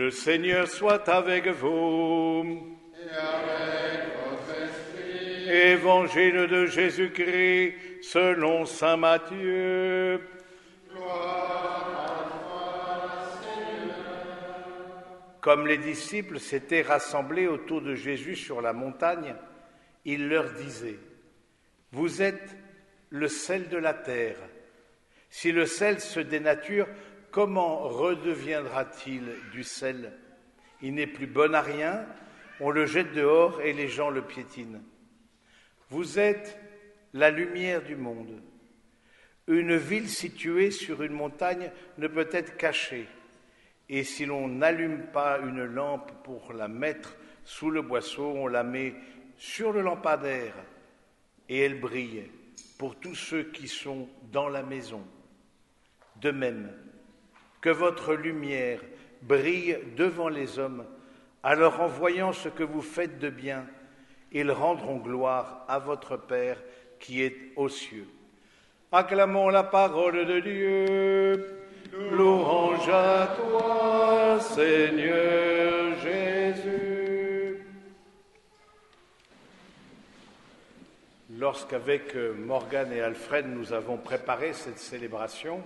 Le Seigneur soit avec vous. Et avec votre esprit. Évangile de Jésus-Christ selon saint Matthieu. Gloire à toi, Seigneur. Comme les disciples s'étaient rassemblés autour de Jésus sur la montagne, il leur disait : « Vous êtes le sel de la terre. Si le sel se dénature, comment redeviendra-t-il du sel ? Il n'est plus bon à rien, on le jette dehors et les gens le piétinent. Vous êtes la lumière du monde. Une ville située sur une montagne ne peut être cachée. Et si l'on n'allume pas une lampe pour la mettre sous le boisseau, on la met sur le lampadaire et elle brille pour tous ceux qui sont dans la maison. De même, que votre lumière brille devant les hommes, alors en voyant ce que vous faites de bien, ils rendront gloire à votre Père qui est aux cieux. Acclamons la parole de Dieu. Louange à toi, Seigneur Jésus. Lorsqu'avec Morgane et Alfred, nous avons préparé cette célébration,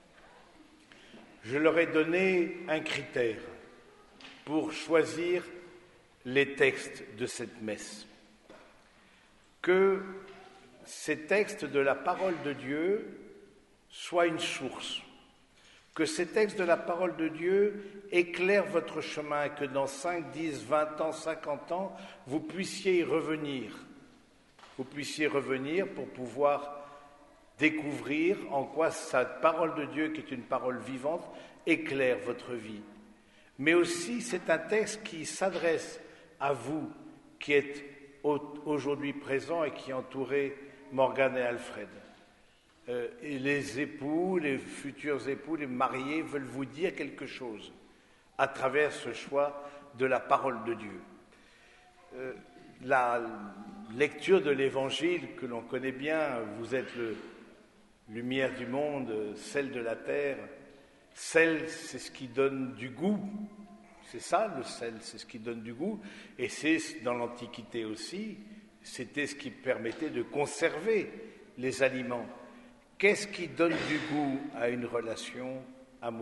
je leur ai donné un critère pour choisir les textes de cette messe. Que ces textes de la parole de Dieu soient une source, que ces textes de la parole de Dieu éclairent votre chemin et que dans 5, 10, 20 ans, 50 ans, vous puissiez y revenir. Vous puissiez revenir pour pouvoir découvrir en quoi cette parole de Dieu, qui est une parole vivante, éclaire votre vie. Mais aussi, c'est un texte qui s'adresse à vous qui êtes aujourd'hui présents et qui entourez Morgane et Alfred. Et les époux, les futurs époux, les mariés veulent vous dire quelque chose à travers ce choix de la parole de Dieu. La lecture de l'Évangile que l'on connaît bien, vous êtes le lumière du monde, sel de la terre. Sel, c'est ce qui donne du goût. C'est ça, le sel, c'est ce qui donne du goût. Et c'est, dans l'Antiquité aussi, c'était ce qui permettait de conserver les aliments. Qu'est-ce qui donne du goût à une relation amoureuse ?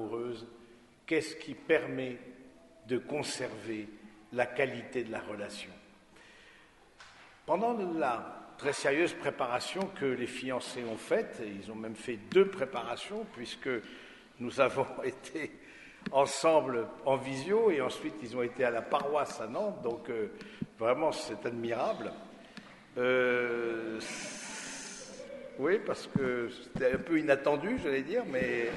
Qu'est-ce qui permet de conserver la qualité de la relation ? Pendant la très sérieuse préparation que les fiancés ont faite, et ils ont même fait 2 préparations, puisque nous avons été ensemble en visio, et ensuite ils ont été à la paroisse à Nantes, donc vraiment c'est admirable. Oui, parce que c'était un peu inattendu, j'allais dire, mais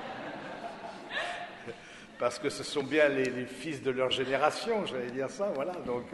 parce que ce sont bien les fils de leur génération, j'allais dire ça, voilà. Donc,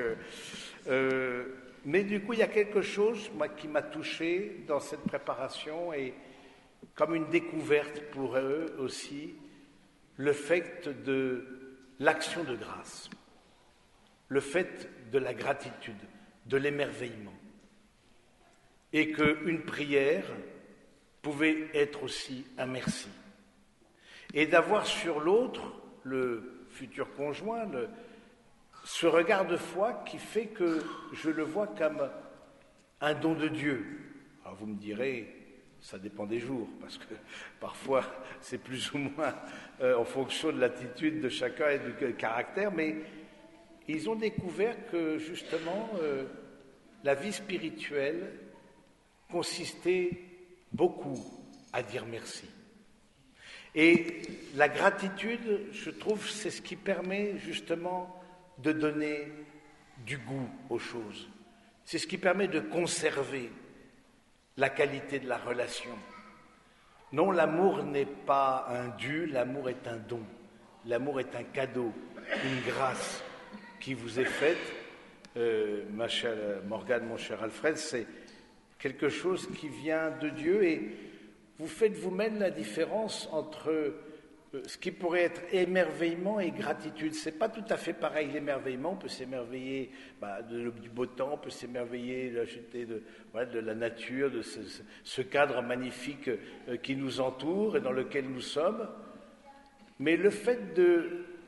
mais du coup, il y a quelque chose, moi, qui m'a touché dans cette préparation, et comme une découverte pour eux aussi, le fait de l'action de grâce, le fait de la gratitude, de l'émerveillement. Et qu'une prière pouvait être aussi un merci. Et d'avoir sur l'autre, le futur conjoint, ce regard de foi qui fait que je le vois comme un don de Dieu. Alors vous me direz, ça dépend des jours, parce que parfois c'est plus ou moins en fonction de l'attitude de chacun et du caractère, mais ils ont découvert que justement la vie spirituelle consistait beaucoup à dire merci. Et la gratitude, je trouve, c'est ce qui permet justement de donner du goût aux choses. C'est ce qui permet de conserver la qualité de la relation. Non, l'amour n'est pas un dû, l'amour est un don. L'amour est un cadeau, une grâce qui vous est faite. Ma chère Morgane, mon cher Alfred, c'est quelque chose qui vient de Dieu, et vous faites vous-même la différence entre ce qui pourrait être émerveillement et gratitude. C'est pas tout à fait pareil. L'émerveillement, on peut s'émerveiller du beau temps, on peut s'émerveiller de la nature, de ce cadre magnifique qui nous entoure et dans lequel nous sommes. Mais le fait de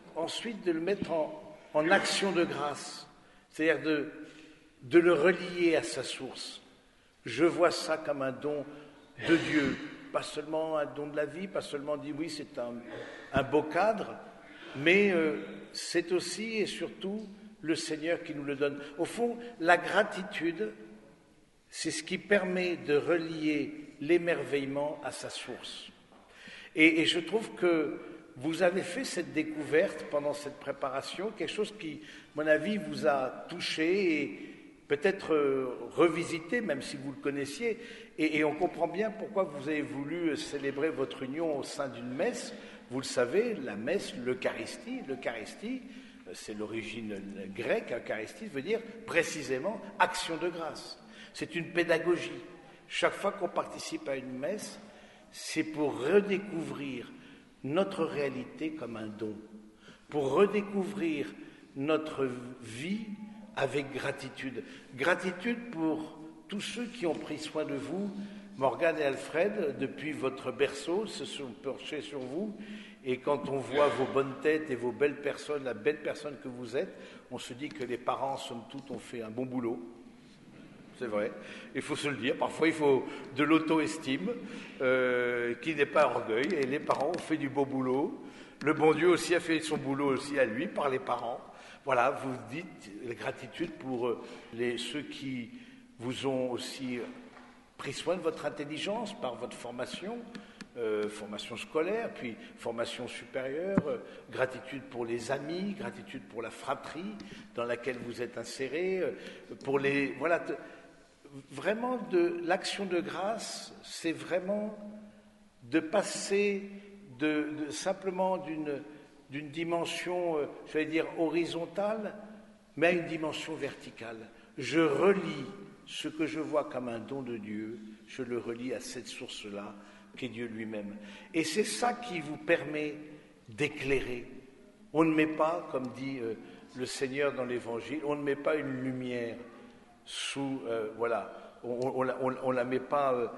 ensuite de le mettre en action de grâce, c'est-à-dire de le relier à sa source. Je vois ça comme un don de Dieu, pas seulement un don de la vie, pas seulement dire oui, c'est un beau cadre, mais c'est aussi et surtout le Seigneur qui nous le donne. Au fond, la gratitude, c'est ce qui permet de relier l'émerveillement à sa source. Et je trouve que vous avez fait cette découverte pendant cette préparation, quelque chose qui, à mon avis, vous a touché et peut-être revisité, même si vous le connaissiez. Et on comprend bien pourquoi vous avez voulu célébrer votre union au sein d'une messe. Vous le savez, la messe, l'Eucharistie, c'est l'origine grecque, Eucharistie veut dire précisément action de grâce. C'est une pédagogie. Chaque fois qu'on participe à une messe, c'est pour redécouvrir notre réalité comme un don, pour redécouvrir notre vie avec gratitude. Gratitude pour tous ceux qui ont pris soin de vous. Morgane et Alfred, depuis votre berceau, se sont penchés sur vous. Et quand on voit vos bonnes têtes et vos belles personnes, la belle personne que vous êtes, on se dit que les parents, somme toute, ont fait un bon boulot. C'est vrai, il faut se le dire. Parfois, il faut de l'auto-estime, qui n'est pas orgueil. Et les parents ont fait du beau boulot. Le bon Dieu aussi a fait son boulot aussi à lui, par les parents. Voilà, vous dites la gratitude pour ceux qui vous ont aussi pris soin de votre intelligence par votre formation, formation scolaire, puis formation supérieure, gratitude pour les amis, gratitude pour la fratrie dans laquelle vous êtes insérés, pour les... Voilà, vraiment, l'action de grâce, c'est vraiment de passer simplement d'une dimension, j'allais dire, horizontale, mais à une dimension verticale. Je relie ce que je vois comme un don de Dieu, je le relie à cette source-là, qu'est Dieu lui-même. Et c'est ça qui vous permet d'éclairer. On ne met pas, comme dit le Seigneur dans l'Évangile, on ne met pas une lumière sous... voilà, on la met pas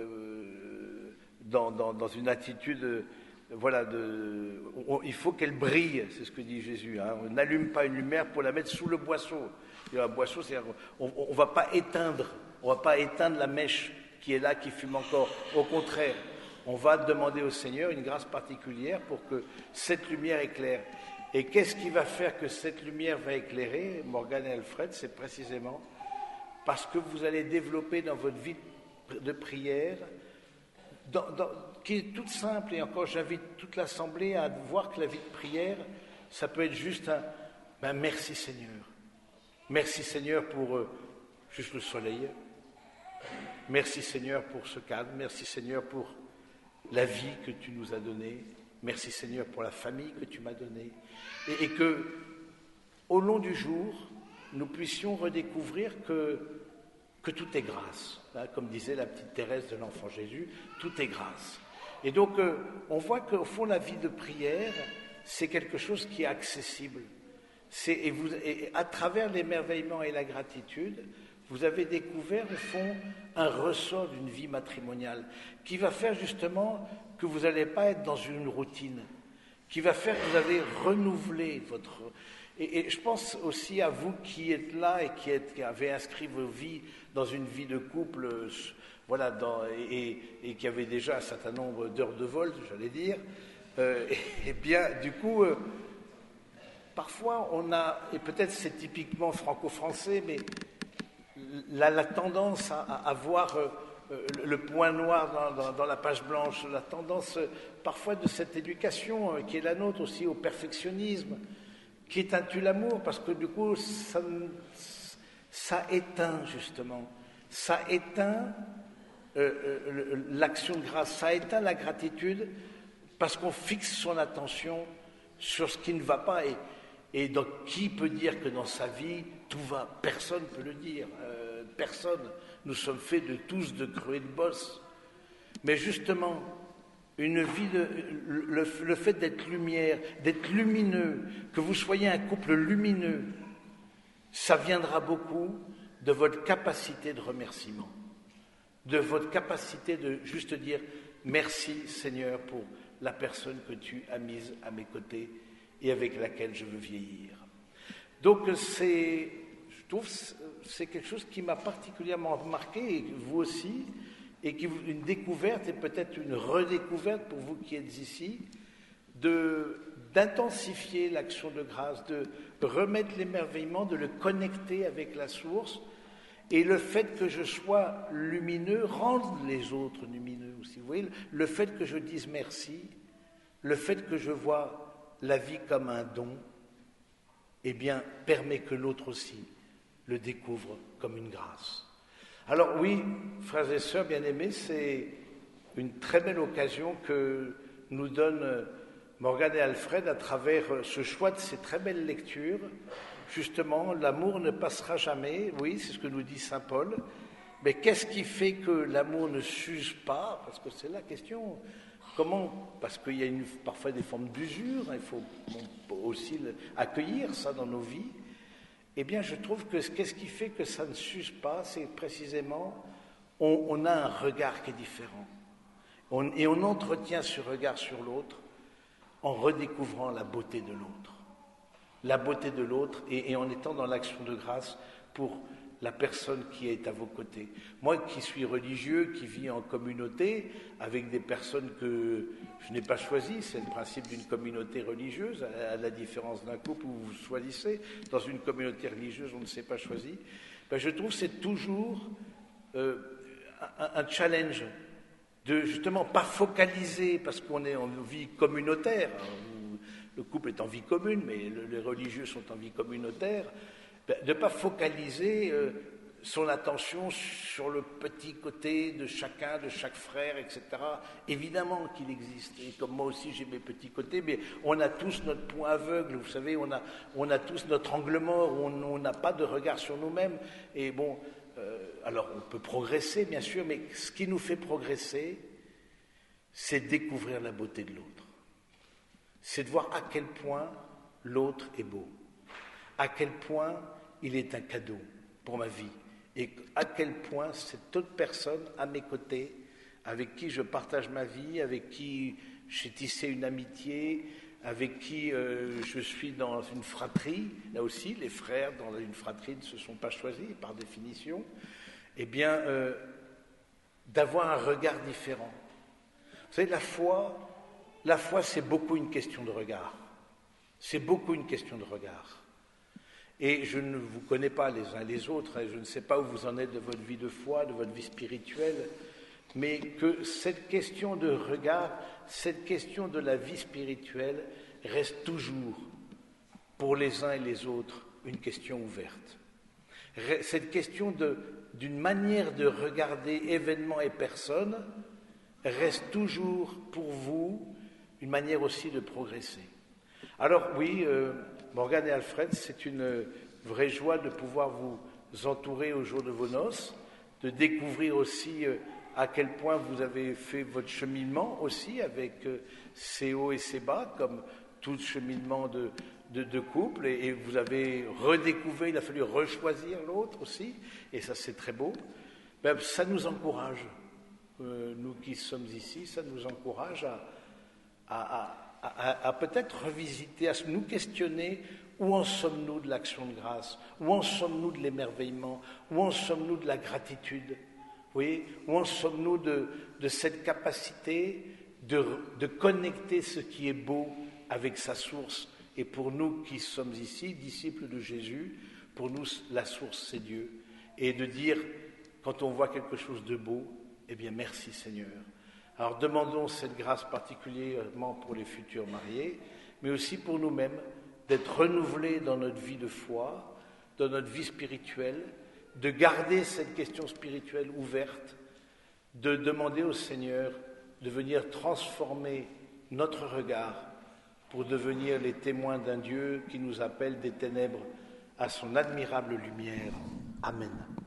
dans une attitude... voilà, il faut qu'elle brille, c'est ce que dit Jésus. Hein. On n'allume pas une lumière pour la mettre sous le boisseau. Et un boisseau, c'est-à-dire on va pas éteindre la mèche qui est là, qui fume encore. Au contraire, on va demander au Seigneur une grâce particulière pour que cette lumière éclaire. Et qu'est-ce qui va faire que cette lumière va éclairer, Morgane et Alfred, c'est précisément parce que vous allez développer dans votre vie de prière, qui est toute simple, et encore j'invite toute l'Assemblée à voir que la vie de prière, ça peut être juste merci Seigneur. Merci Seigneur pour juste le soleil. Merci Seigneur pour ce cadre. Merci Seigneur pour la vie que tu nous as donnée. Merci Seigneur pour la famille que tu m'as donnée. Et que, au long du jour, nous puissions redécouvrir que tout est grâce. Hein, comme disait la petite Thérèse de l'Enfant Jésus, tout est grâce. Et donc, on voit qu'au fond, la vie de prière, c'est quelque chose qui est accessible. Et à travers l'émerveillement et la gratitude, vous avez découvert, au fond, un ressort d'une vie matrimoniale qui va faire justement que vous n'allez pas être dans une routine, qui va faire que vous allez renouveler votre... Et je pense aussi à vous qui êtes là et qui avez inscrit vos vies dans une vie de couple, voilà, et qui avez déjà un certain nombre d'heures de vol, j'allais dire. Et bien, du coup, parfois on a, et peut-être c'est typiquement franco-français, mais la tendance à voir le point noir dans la page blanche, la tendance parfois de cette éducation qui est la nôtre aussi au perfectionnisme, qui est un tue-l'amour, parce que du coup, ça éteint justement, ça éteint l'action de grâce, ça éteint la gratitude, parce qu'on fixe son attention sur ce qui ne va pas. Et donc, qui peut dire que dans sa vie, tout va? Personne ne peut le dire, personne. Nous sommes faits tous de creux et de bosses. Mais justement, une vie, le fait d'être lumière, d'être lumineux, que vous soyez un couple lumineux, ça viendra beaucoup de votre capacité de remerciement, de votre capacité de juste dire merci Seigneur pour la personne que tu as mise à mes côtés et avec laquelle je veux vieillir. Donc je trouve c'est quelque chose qui m'a particulièrement marqué, et vous aussi, et qui une découverte et peut-être une redécouverte pour vous qui êtes ici, d'intensifier l'action de grâce, de remettre l'émerveillement, de le connecter avec la source, et le fait que je sois lumineux rend les autres lumineux aussi. Vous voyez, le fait que je dise merci, le fait que je vois la vie comme un don, eh bien, permet que l'autre aussi le découvre comme une grâce. Alors oui, frères et sœurs bien-aimés, c'est une très belle occasion que nous donnent Morgane et Alfred à travers ce choix de ces très belles lectures. Justement, l'amour ne passera jamais, oui, c'est ce que nous dit saint Paul, mais qu'est-ce qui fait que l'amour ne s'use pas? Parce que c'est la question. Comment? Parce qu'il y a parfois des formes d'usure, il faut aussi accueillir ça dans nos vies. Eh bien, je trouve que qu'est-ce qui fait que ça ne s'use pas? C'est précisément, on a un regard qui est différent. Et on entretient ce regard sur l'autre en redécouvrant la beauté de l'autre. La beauté de l'autre et en étant dans l'action de grâce pour la personne qui est à vos côtés. Moi qui suis religieux, qui vis en communauté, avec des personnes que je n'ai pas choisies, c'est le principe d'une communauté religieuse, à la différence d'un couple où vous choisissez. Dans une communauté religieuse, on ne s'est pas choisi. Ben, je trouve que c'est toujours un challenge de justement pas focaliser, parce qu'on est en vie communautaire, où le couple est en vie commune, mais les religieux sont en vie communautaire, de ne pas focaliser son attention sur le petit côté de chacun, de chaque frère, etc. Évidemment qu'il existe, et comme moi aussi j'ai mes petits côtés, mais on a tous notre point aveugle, vous savez, on a tous notre angle mort, où on n'a pas de regard sur nous-mêmes, et bon, alors on peut progresser bien sûr, mais ce qui nous fait progresser, c'est découvrir la beauté de l'autre. C'est de voir à quel point l'autre est beau, à quel point il est un cadeau pour ma vie, et à quel point cette autre personne à mes côtés, avec qui je partage ma vie, avec qui j'ai tissé une amitié, avec qui je suis dans une fratrie, là aussi les frères dans une fratrie ne se sont pas choisis par définition, eh bien d'avoir un regard différent. Vous savez, la foi c'est beaucoup une question de regard. C'est beaucoup une question de regard. Et je ne vous connais pas les uns les autres, et je ne sais pas où vous en êtes de votre vie de foi, de votre vie spirituelle, mais que cette question de regard, cette question de la vie spirituelle reste toujours, pour les uns et les autres, une question ouverte. Cette question d'une manière de regarder événements et personnes reste toujours pour vous une manière aussi de progresser. Alors oui, Morgane et Alfred, c'est une vraie joie de pouvoir vous entourer au jour de vos noces, de découvrir aussi à quel point vous avez fait votre cheminement aussi avec ses hauts et ses bas, comme tout cheminement de couple, et vous avez redécouvert, il a fallu rechoisir l'autre aussi, et ça c'est très beau. Ben, ça nous encourage, nous qui sommes ici, ça nous encourage à peut-être revisiter, à nous questionner où en sommes-nous de l'action de grâce, où en sommes-nous de l'émerveillement, où en sommes-nous de la gratitude, vous voyez, où en sommes-nous de cette capacité de connecter ce qui est beau avec sa source. Et pour nous qui sommes ici, disciples de Jésus, pour nous la source c'est Dieu. Et de dire, quand on voit quelque chose de beau, eh bien merci Seigneur. Alors demandons cette grâce particulièrement pour les futurs mariés, mais aussi pour nous-mêmes, d'être renouvelés dans notre vie de foi, dans notre vie spirituelle, de garder cette question spirituelle ouverte, de demander au Seigneur de venir transformer notre regard pour devenir les témoins d'un Dieu qui nous appelle des ténèbres à son admirable lumière. Amen.